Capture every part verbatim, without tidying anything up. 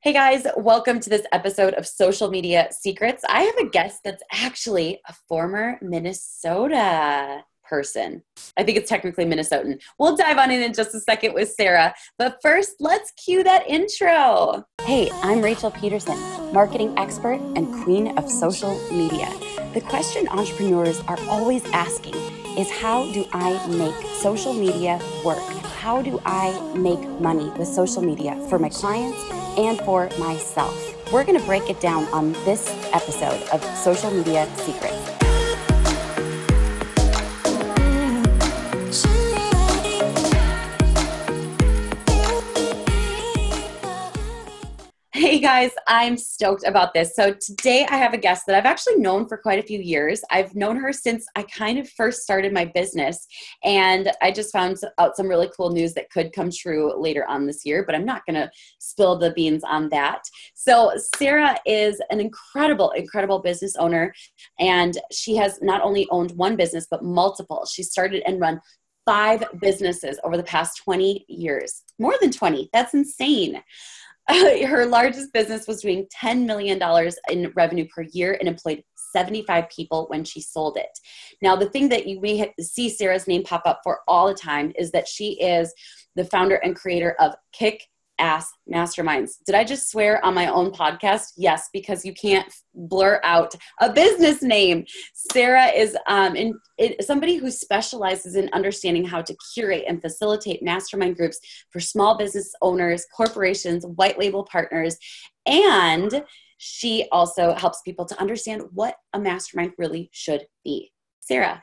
Hey guys, welcome to this episode of Social Media Secrets. I have a guest that's actually a former Minnesota person. I think it's technically Minnesotan. We'll dive on in in just a second with Sarah. But first, let's cue that intro. Hey, I'm Rachel Peterson, marketing expert and queen of social media. The question entrepreneurs are always asking is, how do I make social media work? How do I make money with social media for my clients and for myself? We're going to break it down on this episode of Social Media Secrets. Hey guys, I'm stoked about this. So today I have a guest that I've actually known for quite a few years. I've known her since I kind of first started my business, and I just found out some really cool news that could come true later on this year, but I'm not going to spill the beans on that. So Sarah is an incredible, incredible business owner, and she has not only owned one business, but multiple. She started and run five businesses over the past twenty years, more than twenty. That's insane. Uh, her largest business was doing ten million dollars in revenue per year and employed seventy-five people when she sold it. Now, the thing that you may see Sarah's name pop up for all the time is that she is the founder and creator of Kick Ass Masterminds. Did I just swear on my own podcast? Yes, because you can't blur out a business name. Sarah is um, in, it, somebody who specializes in understanding how to curate and facilitate mastermind groups for small business owners, corporations, white label partners, and she also helps people to understand what a mastermind really should be. Sarah,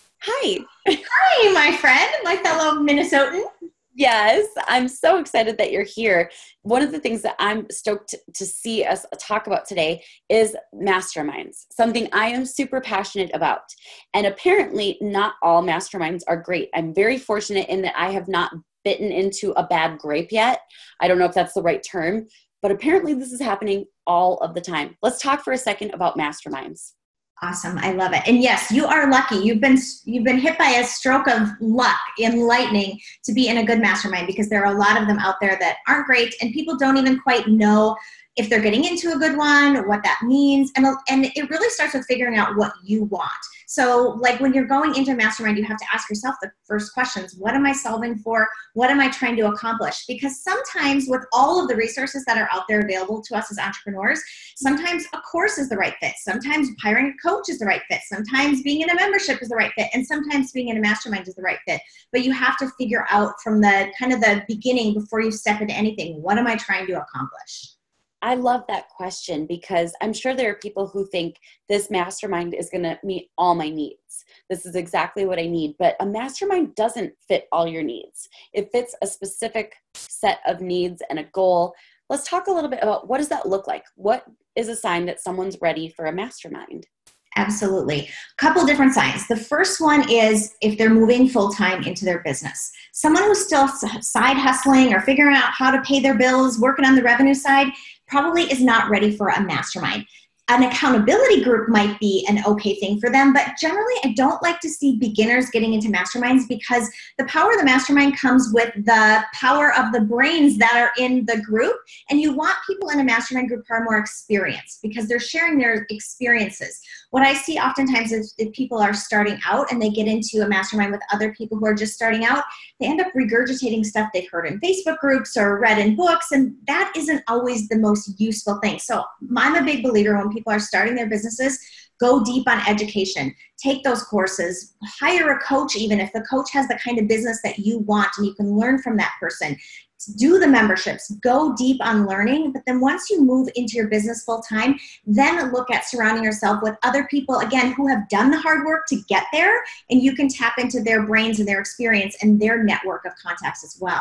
hi. Hi, my friend, my fellow Minnesotan. Yes, I'm so excited that you're here. One of the things that I'm stoked to see us talk about today is masterminds, something I am super passionate about. And apparently not all masterminds are great. I'm very fortunate in that I have not bitten into a bad grape yet. I don't know if that's the right term, but apparently this is happening all of the time. Let's talk for a second about masterminds. Awesome. I love it. And yes, you are lucky. You've been you've been hit by a stroke of luck and lightning to be in a good mastermind, because there are a lot of them out there that aren't great, and people don't even quite know if they're getting into a good one, what that means. And, and it really starts with figuring out what you want. So like when you're going into a mastermind, you have to ask yourself the first questions. What am I solving for? What am I trying to accomplish? Because sometimes with all of the resources that are out there available to us as entrepreneurs, sometimes a course is the right fit. Sometimes hiring a coach is the right fit. Sometimes being in a membership is the right fit. And sometimes being in a mastermind is the right fit. But you have to figure out from the kind of the beginning before you step into anything, what am I trying to accomplish? I love that question, because I'm sure there are people who think this mastermind is going to meet all my needs. This is exactly what I need. But a mastermind doesn't fit all your needs. It fits a specific set of needs and a goal. Let's talk a little bit about, what does that look like? What is a sign that someone's ready for a mastermind? Absolutely. A couple different signs. The first one is if they're moving full-time into their business. Someone who's still side hustling or figuring out how to pay their bills, working on the revenue side, probably is not ready for a mastermind. An accountability group might be an okay thing for them, but generally I don't like to see beginners getting into masterminds, because the power of the mastermind comes with the power of the brains that are in the group. And you want people in a mastermind group who are more experienced, because they're sharing their experiences. What I see oftentimes is if people are starting out and they get into a mastermind with other people who are just starting out, they end up regurgitating stuff they've heard in Facebook groups or read in books, and that isn't always the most useful thing. So I'm a big believer when people are starting their businesses, go deep on education, take those courses, hire a coach even if the coach has the kind of business that you want and you can learn from that person. Do the memberships, go deep on learning, but then once you move into your business full time, then look at surrounding yourself with other people, again, who have done the hard work to get there, and you can tap into their brains and their experience and their network of contacts as well.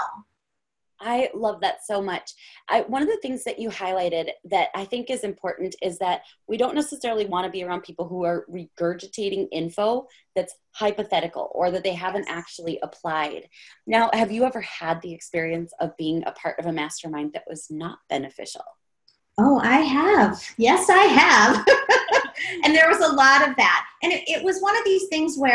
I love that so much. I, one of the things that you highlighted that I think is important is that we don't necessarily want to be around people who are regurgitating info that's hypothetical or that they haven't actually applied. Now, have you ever had the experience of being a part of a mastermind that was not beneficial? Oh, I have. Yes, I have. And there was a lot of that. And it, it was one of these things where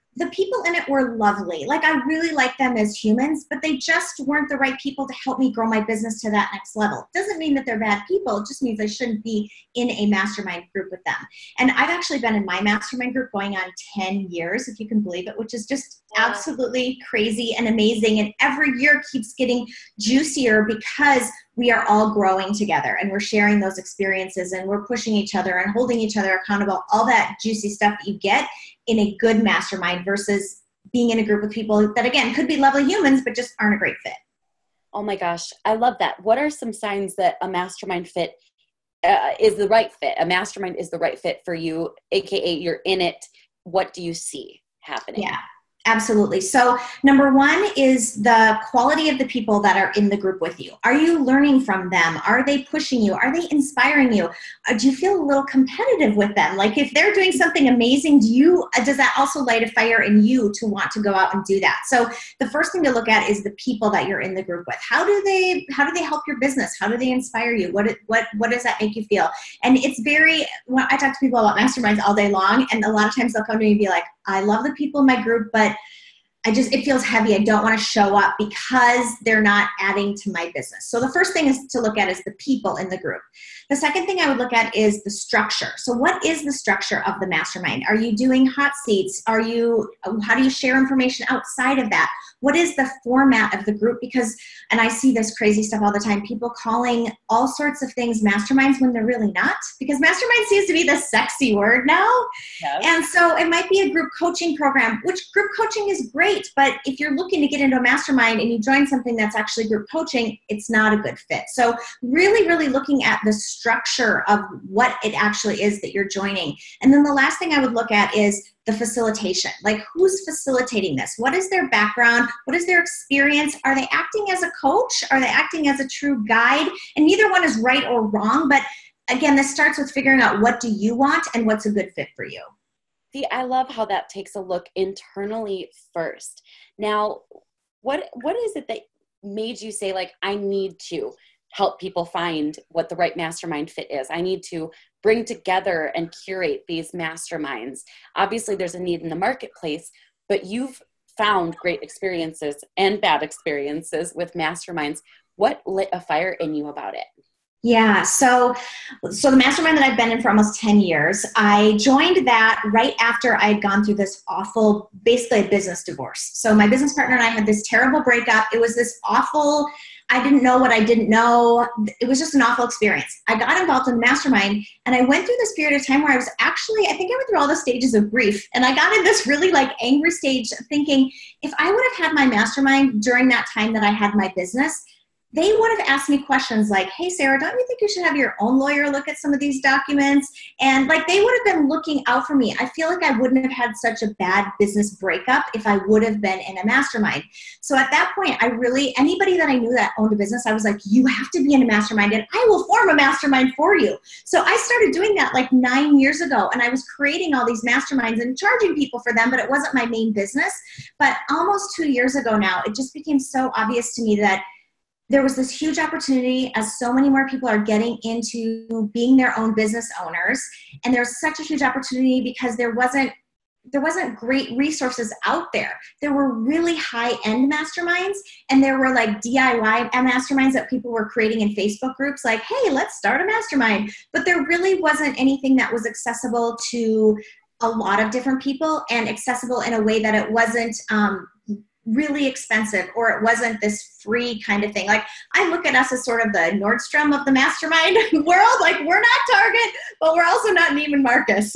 The people in it were lovely. Like, I really like them as humans, but they just weren't the right people to help me grow my business to that next level. Doesn't mean that they're bad people. It just means I shouldn't be in a mastermind group with them. And I've actually been in my mastermind group going on ten years, if you can believe it, which is just absolutely crazy and amazing. And every year keeps getting juicier because we are all growing together and we're sharing those experiences and we're pushing each other and holding each other accountable, all that juicy stuff that you get in a good mastermind versus being in a group with people that, again, could be lovely humans, but just aren't a great fit. Oh my gosh. I love that. What are some signs that a mastermind fit uh, is the right fit? A mastermind is the right fit for you, A K A you're in it. What do you see happening? Yeah. Absolutely. So number one is the quality of the people that are in the group with you. Are you learning from them? Are they pushing you? Are they inspiring you? Uh, do you feel a little competitive with them? Like, if they're doing something amazing, do you, uh, does that also light a fire in you to want to go out and do that? So the first thing to look at is the people that you're in the group with. How do they, how do they help your business? How do they inspire you? What, what, what does that make you feel? And it's very, when I talk to people about masterminds all day long, and a lot of times they'll come to me and be like, I love the people in my group, but I just, it feels heavy. I don't want to show up because they're not adding to my business. So the first thing is to look at is the people in the group. The second thing I would look at is the structure. So what is the structure of the mastermind? Are you doing hot seats? Are you, how do you share information outside of that? What is the format of the group? Because, and I see this crazy stuff all the time, people calling all sorts of things masterminds when they're really not, because mastermind seems to be the sexy word now. Yes. And so it might be a group coaching program, which group coaching is great, but if you're looking to get into a mastermind and you join something that's actually group coaching, it's not a good fit. So really, really looking at the structure of what it actually is that you're joining. And then the last thing I would look at is the facilitation. Like, who's facilitating this? What is their background? What is their experience? Are they acting as a coach? Are they acting as a true guide? And neither one is right or wrong, but again, this starts with figuring out what do you want and what's a good fit for you. See, I love how that takes a look internally first. Now, what what is it that made you say, like, I need to help people find what the right mastermind fit is? I need to bring together and curate these masterminds. Obviously, there's a need in the marketplace, but you've found great experiences and bad experiences with masterminds. What lit a fire in you about it? Yeah. So, so the mastermind that I've been in for almost ten years, I joined that right after I had gone through this awful, basically a business divorce. So my business partner and I had this terrible breakup. It was this awful, I didn't know what I didn't know. It was just an awful experience. I got involved in the mastermind and I went through this period of time where I was actually, I think I went through all the stages of grief, and I got in this really like angry stage of thinking, if I would have had my mastermind during that time that I had my business, they would have asked me questions like, hey, Sarah, don't you think you should have your own lawyer look at some of these documents? And like, they would have been looking out for me. I feel like I wouldn't have had such a bad business breakup if I would have been in a mastermind. So at that point, I really, anybody that I knew that owned a business, I was like, you have to be in a mastermind and I will form a mastermind for you. So I started doing that like nine years ago, and I was creating all these masterminds and charging people for them, but it wasn't my main business. But almost two years ago now, it just became so obvious to me that there was this huge opportunity as so many more people are getting into being their own business owners. And there's such a huge opportunity because there wasn't, there wasn't great resources out there. There were really high-end masterminds, and there were like D I Y masterminds that people were creating in Facebook groups like, hey, let's start a mastermind. But there really wasn't anything that was accessible to a lot of different people and accessible in a way that it wasn't um, really expensive, or it wasn't this free kind of thing. Like, I look at us as sort of the Nordstrom of the mastermind world. Like, we're not Target, but we're also not Neiman Marcus.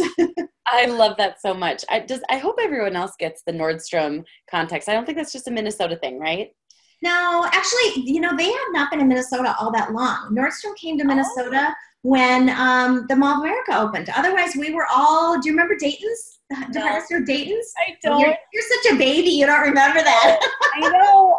I love that so much. I just, I hope everyone else gets the Nordstrom context. I don't think that's just a Minnesota thing, right? No, actually, you know, they have not been in Minnesota all that long. Nordstrom came to Minnesota oh. when um, the Mall of America opened. Otherwise, we were all, do you remember Dayton's? The department store Dayton's? I don't. You're, you're such a baby. You don't remember that. I know.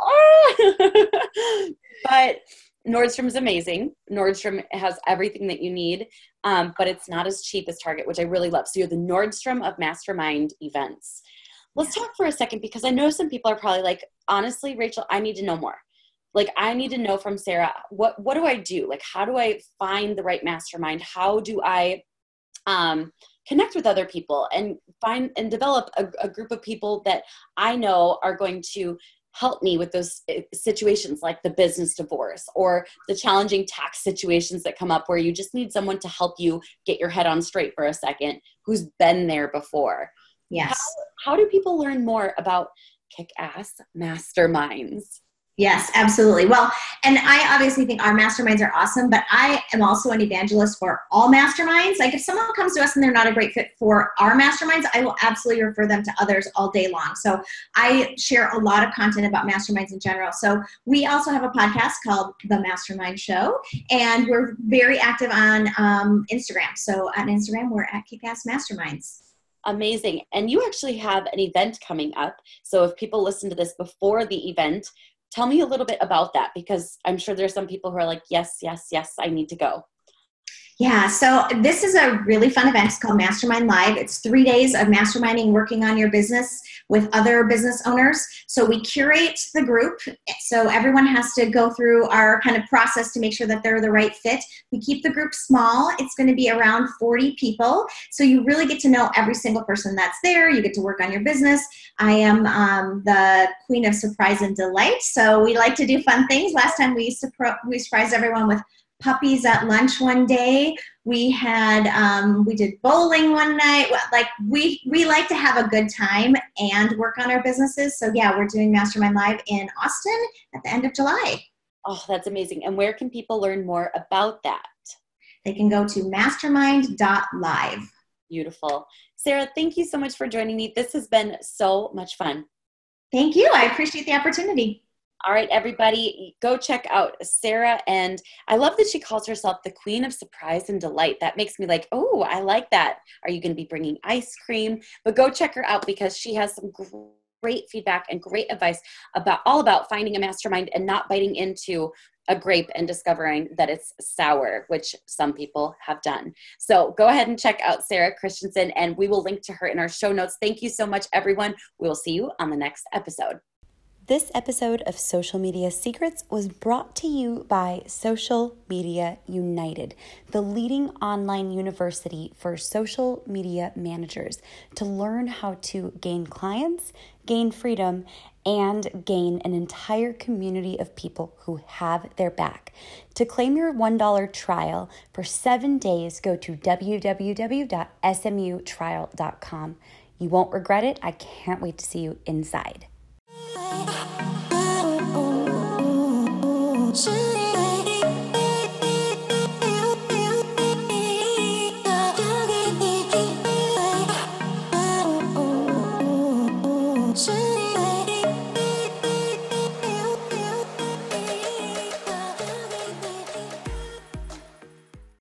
Oh. But Nordstrom's amazing. Nordstrom has everything that you need, um, but it's not as cheap as Target, which I really love. So you're the Nordstrom of mastermind events. Let's talk for a second, because I know some people are probably like, honestly, Rachel, I need to know more. Like, I need to know from Sarah, what, what do I do? Like, how do I find the right mastermind? How do I, um, connect with other people and find and develop a, a group of people that I know are going to help me with those situations like the business divorce or the challenging tax situations that come up where you just need someone to help you get your head on straight for a second who's been there before. Yes. How, how do people learn more about Kick-Ass Masterminds? Yes, absolutely. Well, and I obviously think our masterminds are awesome, but I am also an evangelist for all masterminds. Like if someone comes to us and they're not a great fit for our masterminds, I will absolutely refer them to others all day long. So I share a lot of content about masterminds in general. So we also have a podcast called The Mastermind Show, and we're very active on um, Instagram. So on Instagram, we're at Kick-Ass Masterminds. Amazing. And you actually have an event coming up. So if people listen to this before the event, tell me a little bit about that, because I'm sure there's some people who are like, yes, yes, yes, I need to go. Yeah, so this is a really fun event. It's called Mastermind Live. It's three days of masterminding, working on your business with other business owners. So we curate the group. So everyone has to go through our kind of process to make sure that they're the right fit. We keep the group small. It's going to be around forty people. So you really get to know every single person that's there. You get to work on your business. I am um, the queen of surprise and delight. So we like to do fun things. Last time we, surpri- we surprised everyone with puppies at lunch one day. We had, um, we did bowling one night. Like we, we like to have a good time and work on our businesses. So yeah, we're doing Mastermind Live in Austin at the end of July. Oh, that's amazing. And where can people learn more about that? They can go to mastermind dot live. Beautiful. Sarah, thank you so much for joining me. This has been so much fun. Thank you. I appreciate the opportunity. All right, everybody, go check out Sarah. And I love that she calls herself the queen of surprise and delight. That makes me like, oh, I like that. Are you going to be bringing ice cream? But go check her out because she has some great feedback and great advice about all about finding a mastermind and not biting into a grape and discovering that it's sour, which some people have done. So go ahead and check out Sarah Christensen, and we will link to her in our show notes. Thank you so much, everyone. We will see you on the next episode. This episode of Social Media Secrets was brought to you by Social Media United, the leading online university for social media managers to learn how to gain clients, gain freedom, and gain an entire community of people who have their back. To claim your one dollar trial for seven days, go to w w w dot s m u trial dot com. You won't regret it. I can't wait to see you inside. 是